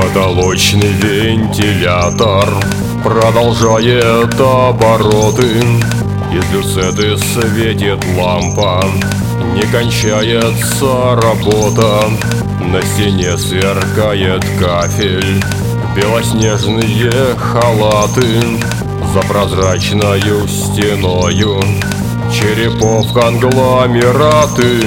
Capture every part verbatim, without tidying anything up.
Потолочный вентилятор продолжает обороты. Из люцеты светит лампа, не кончается работа. На стене сверкает кафель, белоснежные халаты. За прозрачною стеною черепов конгломераты.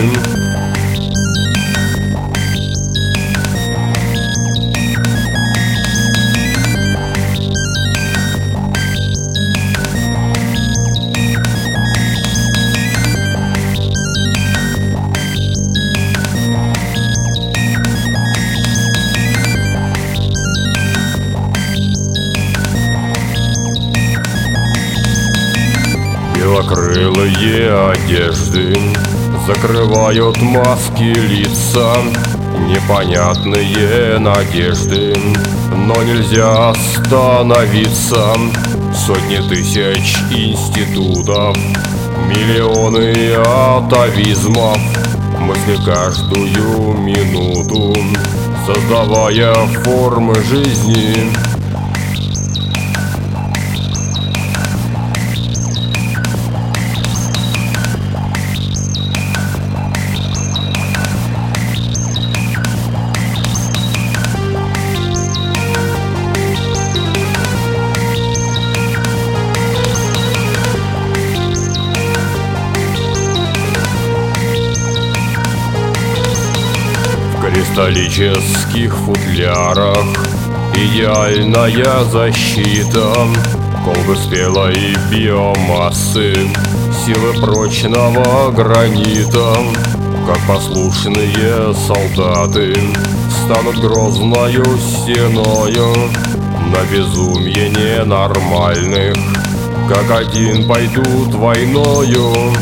Белокрылые одежды закрывают маски лица. Непонятные надежды, но нельзя остановиться. Сотни тысяч институтов, миллионы атовизмов. Мысли каждую минуту, создавая формы жизни. В кристаллических футлярах идеальная защита. Колбы спелой биомассы, силы прочного гранита. Как послушные солдаты станут грозною стеною. На безумие ненормальных как один пойдут войною.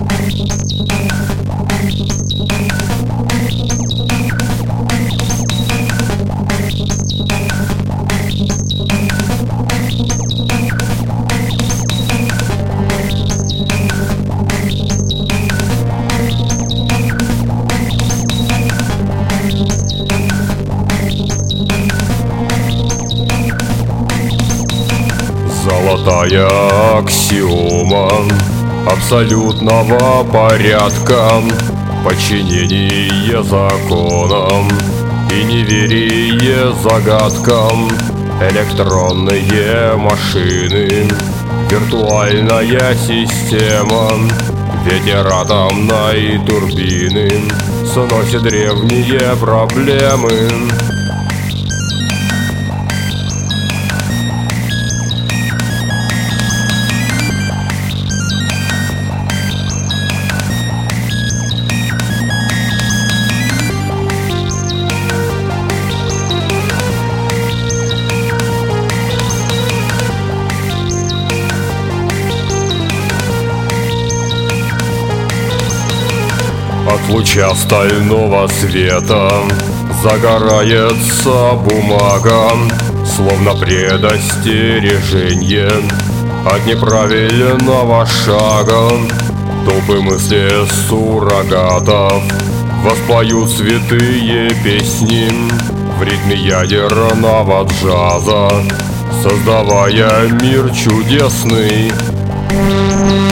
Золотая аксиома абсолютного порядка, подчинение законам и неверие загадкам. Электронные машины, виртуальная система, ветер атомной турбины сносит древние проблемы. От луча стального света загорается бумага, словно предостережение от неправильного шага. Толпы мысли суррогатов воспоют святые песни в ритме ядерного джаза, создавая мир чудесный.